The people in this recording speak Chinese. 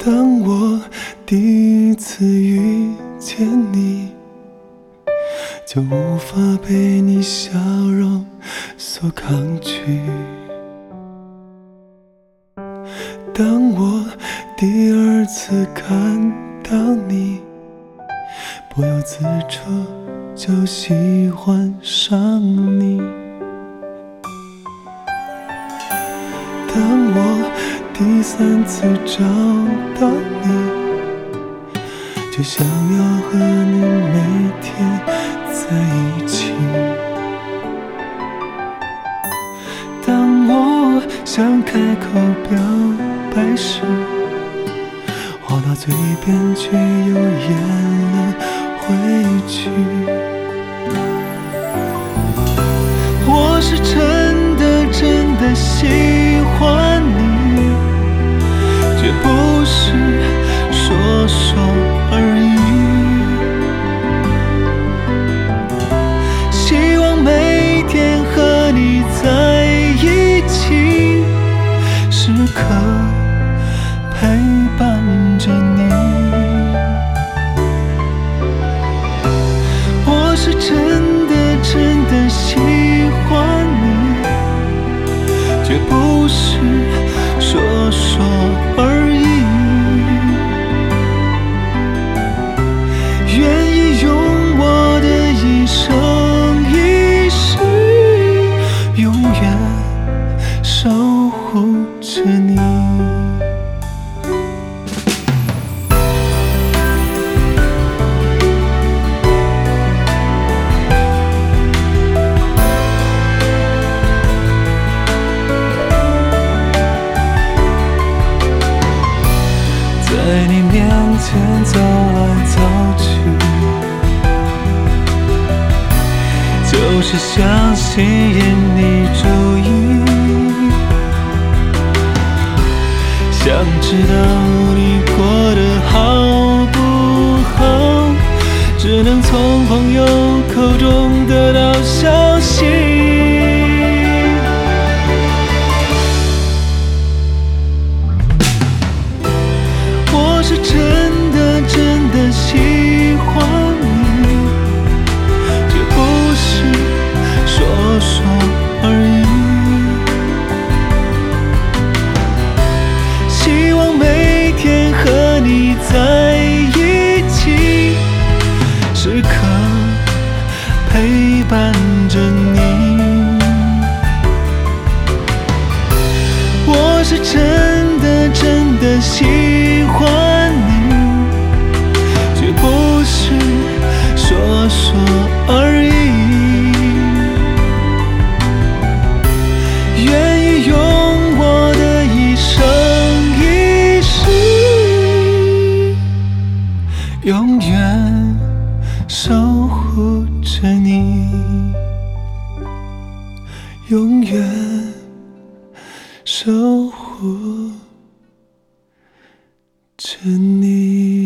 当我第一次遇见你，就无法被你笑容所抗拒。当我第二次看到你，不由自主就喜欢上你。当我第三次找到你，就想要和你每天在一起。当我想开口表白时，话到嘴边却又咽了回去。我是真的喜欢你，绝不是说说而已。希望每天和你在一起，时刻陪伴着你。我是真的喜欢你，绝不是说说而已。愿意用我的一生一世，永远守护着你。在你面前走来走去，就是想吸引你注意。想知道你过得好不好，只能从朋友口中得到消息。我是真的喜欢你，绝不是说说而已。希望每天和你在一起，时刻陪伴着你。我是真的喜欢你，绝不是说说而已。愿意用我的一生一世，永远守护着你，永远守护着你。